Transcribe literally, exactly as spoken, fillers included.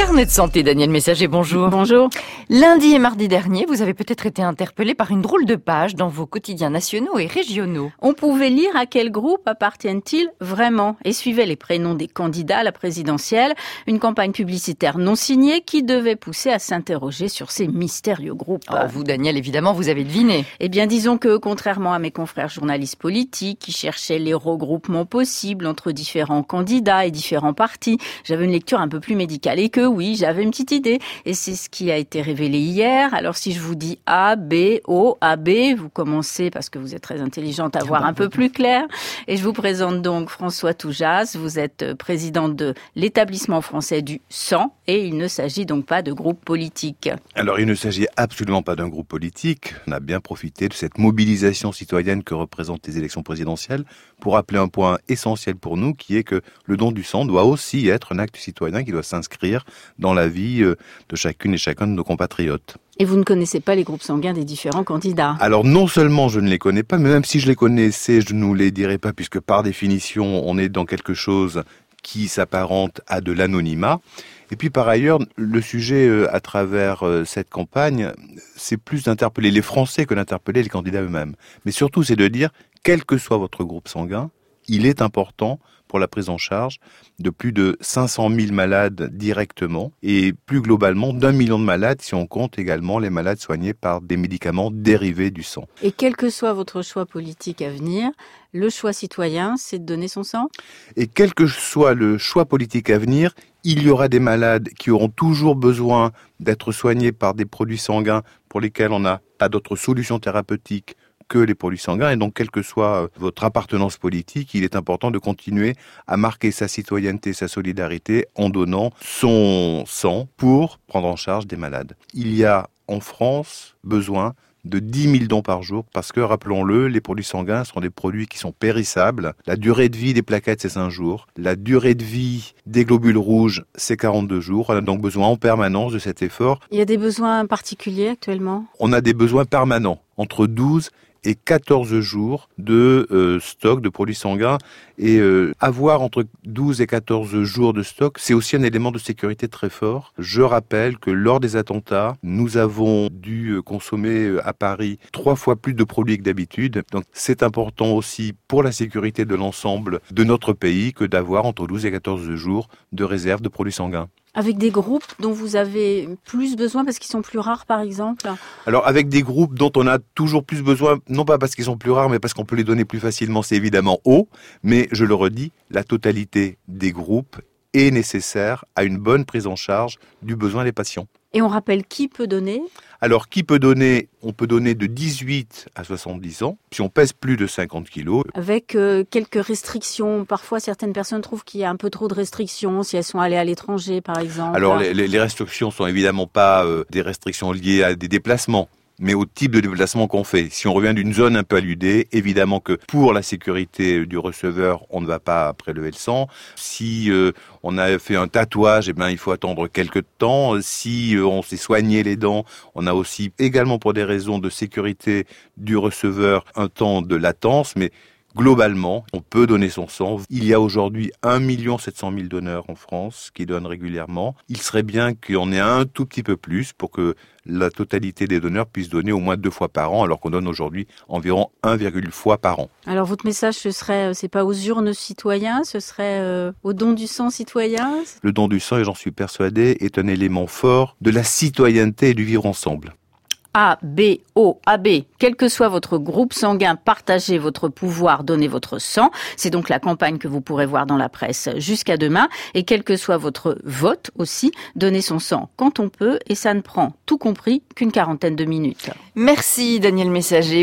carnet de santé, Daniel Messager, bonjour. Bonjour. Lundi et mardi dernier, vous avez peut-être été interpellé par une drôle de page dans vos quotidiens nationaux et régionaux. On pouvait lire à quel groupe appartiennent-ils vraiment et suivait les prénoms des candidats à la présidentielle. Une campagne publicitaire non signée qui devait pousser à s'interroger sur ces mystérieux groupes. Alors vous, Daniel, évidemment, vous avez deviné. Eh bien, disons que, contrairement à mes confrères journalistes politiques qui cherchaient les regroupements possibles entre différents candidats et différents partis, j'avais une lecture un peu plus médicale et que oui, j'avais une petite idée. Et c'est ce qui a été révélé hier. Alors si je vous dis A, B, O, A, B, vous commencez, parce que vous êtes très intelligente, à voir un peu plus clair. Et je vous présente donc François Toujas. Vous êtes présidente de l'établissement français du sang et il ne s'agit donc pas de groupe politique. Alors il ne s'agit absolument pas d'un groupe politique. On a bien profité de cette mobilisation citoyenne que représentent les élections présidentielles pour rappeler un point essentiel pour nous qui est que le don du sang doit aussi être un acte citoyen qui doit s'inscrire dans la vie de chacune et chacun de nos compatriotes. Et vous ne connaissez pas les groupes sanguins des différents candidats? Alors non seulement je ne les connais pas, mais même si je les connaissais, je ne vous les dirais pas, puisque par définition, on est dans quelque chose qui s'apparente à de l'anonymat. Et puis par ailleurs, le sujet à travers cette campagne, c'est plus d'interpeller les Français que d'interpeller les candidats eux-mêmes. Mais surtout, c'est de dire, quel que soit votre groupe sanguin, il est important pour la prise en charge de plus de cinq cent mille malades directement et plus globalement d'un million de malades si on compte également les malades soignés par des médicaments dérivés du sang. Et quel que soit votre choix politique à venir, le choix citoyen, c'est de donner son sang? Et quel que soit le choix politique à venir, il y aura des malades qui auront toujours besoin d'être soignés par des produits sanguins pour lesquels on n'a pas d'autre solution thérapeutique que les produits sanguins. Et donc, quelle que soit votre appartenance politique, il est important de continuer à marquer sa citoyenneté, sa solidarité en donnant son sang pour prendre en charge des malades. Il y a en France besoin de dix mille dons par jour parce que, rappelons-le, les produits sanguins sont des produits qui sont périssables. La durée de vie des plaquettes, c'est cinq jours. La durée de vie des globules rouges, c'est quarante-deux jours. On a donc besoin en permanence de cet effort. Il y a des besoins particuliers actuellement? On a des besoins permanents, entre douze et quatorze jours de euh, stock de produits sanguins. Et euh, avoir entre douze et quatorze jours de stock, c'est aussi un élément de sécurité très fort. Je rappelle que lors des attentats, nous avons dû consommer à Paris trois fois plus de produits que d'habitude. Donc c'est important aussi pour la sécurité de l'ensemble de notre pays que d'avoir entre douze et quatorze jours de réserve de produits sanguins. Avec des groupes dont vous avez plus besoin parce qu'ils sont plus rares, par exemple? Alors, avec des groupes dont on a toujours plus besoin, non pas parce qu'ils sont plus rares, mais parce qu'on peut les donner plus facilement, c'est évidemment O. Mais, je le redis, la totalité des groupes est nécessaire à une bonne prise en charge du besoin des patients. Et on rappelle qui peut donner? Alors, qui peut donner? On peut donner de dix-huit à soixante-dix ans, si on pèse plus de cinquante kilos. Avec euh, quelques restrictions. Parfois, certaines personnes trouvent qu'il y a un peu trop de restrictions, si elles sont allées à l'étranger, par exemple. Alors, les, les restrictions sont évidemment pas euh, des restrictions liées à des déplacements, mais au type de déplacement qu'on fait. Si on revient d'une zone un peu alludée, évidemment que pour la sécurité du receveur, on ne va pas prélever le sang. Si euh, on a fait un tatouage, eh ben, il faut attendre quelques temps. Si euh, on s'est soigné les dents, on a aussi également pour des raisons de sécurité du receveur un temps de latence, mais globalement, on peut donner son sang. Il y a aujourd'hui un million sept cent mille donneurs en France qui donnent régulièrement. Il serait bien qu'il y en ait un tout petit peu plus pour que la totalité des donneurs puissent donner au moins deux fois par an, alors qu'on donne aujourd'hui environ un virgule cinq fois par an. Alors votre message, ce serait, c'est pas aux urnes citoyens, ce serait euh, au don du sang citoyen? Le don du sang, et j'en suis persuadé, est un élément fort de la citoyenneté et du vivre ensemble. A, B, O, A B, quel que soit votre groupe sanguin, partagez votre pouvoir, donnez votre sang. C'est donc la campagne que vous pourrez voir dans la presse jusqu'à demain. Et quel que soit votre vote aussi, donnez son sang quand on peut et ça ne prend, tout compris, qu'une quarantaine de minutes. Merci Daniel Messager.